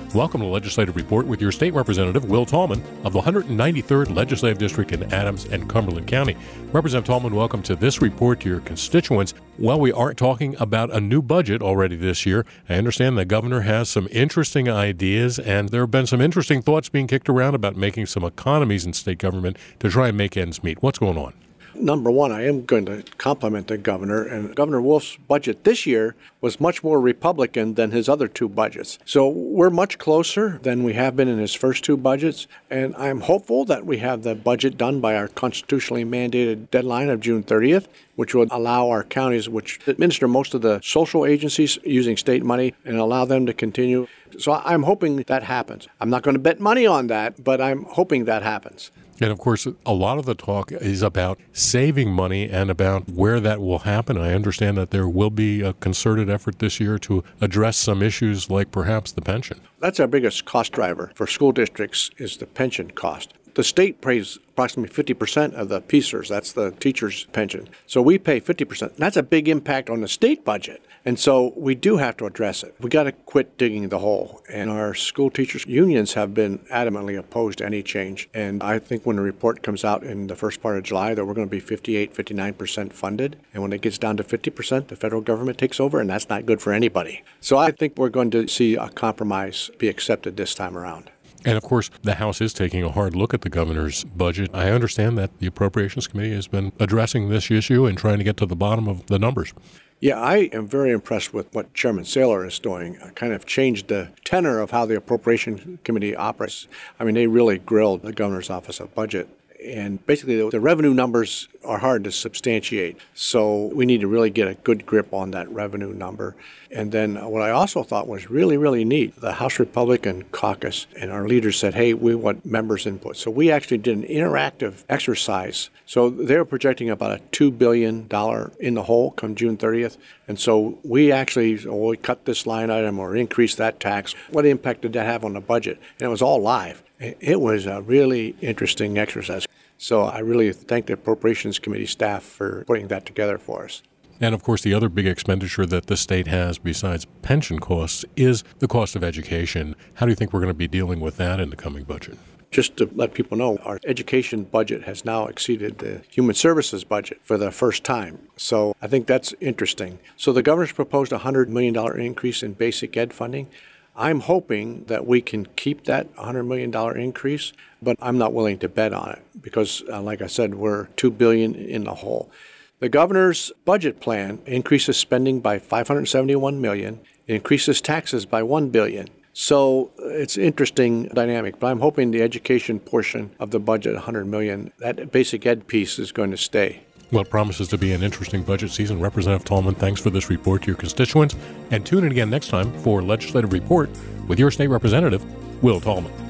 Welcome to Legislative Report with your state representative, Will Tallman, of the 193rd Legislative District in Adams and Cumberland County. Representative Tallman, welcome to this report to your constituents. Well, we are talking about a new budget already this year. I understand the governor has some interesting ideas, and there have been some interesting thoughts being kicked around about making some economies in state government to try and make ends meet. What's going on? Number one, I am going to compliment the governor, and Governor Wolf's budget this year was much more Republican than his other two budgets. So we're much closer than we have been in his first two budgets, and I'm hopeful that we have the budget done by our constitutionally mandated deadline of June 30th, which would allow our counties, which administer most of the social agencies using state money, and allow them to continue. So I'm hoping that happens. I'm not going to bet money on that, but I'm hoping that happens. And, of course, a lot of the talk is about saving money and about where that will happen. I understand that there will be a concerted effort this year to address some issues like perhaps the pension. That's our biggest cost driver for school districts is the pension cost. The state pays approximately 50% of the PSERS, that's the teacher's pension. So we pay 50%. That's a big impact on the state budget. And so we do have to address it. We got to quit digging the hole. And our school teachers unions have been adamantly opposed to any change. And I think when the report comes out in the first part of July that we're going to be 58, 59% funded. And when it gets down to 50%, the federal government takes over, and that's not good for anybody. So I think we're going to see a compromise be accepted this time around. And, of course, the House is taking a hard look at the governor's budget. I understand that the Appropriations Committee has been addressing this issue and trying to get to the bottom of the numbers. Yeah, I am very impressed with what Chairman Saylor is doing. I kind of changed the tenor of how the Appropriations Committee operates. I mean, they really grilled the governor's office of budget. And basically, the revenue numbers are hard to substantiate. So we need to really get a good grip on that revenue number. And then what I also thought was really, really neat, the House Republican caucus and our leaders said, hey, we want members' input. So we actually did an interactive exercise. So they're projecting about a $2 billion in the hole come June 30th. And so we actually we cut this line item or increase that tax. What impact did that have on the budget? And it was all live. It was a really interesting exercise. So I really thank the Appropriations Committee staff for putting that together for us. And, of course, the other big expenditure that the state has besides pension costs is the cost of education. How do you think we're going to be dealing with that in the coming budget? Just to let people know, our education budget has now exceeded the human services budget for the first time. So I think that's interesting. So the governor's proposed a $100 million increase in basic ed funding. I'm hoping that we can keep that $100 million increase, but I'm not willing to bet on it because, like I said, we're $2 billion in the hole. The governor's budget plan increases spending by $571 million, it increases taxes by $1 billion. So it's an interesting dynamic, but I'm hoping the education portion of the budget, $100 million, that basic ed piece is going to stay. Well, it promises to be an interesting budget season. Representative Tallman, thanks for this report to your constituents. And tune in again next time for Legislative Report with your state representative, Will Tallman.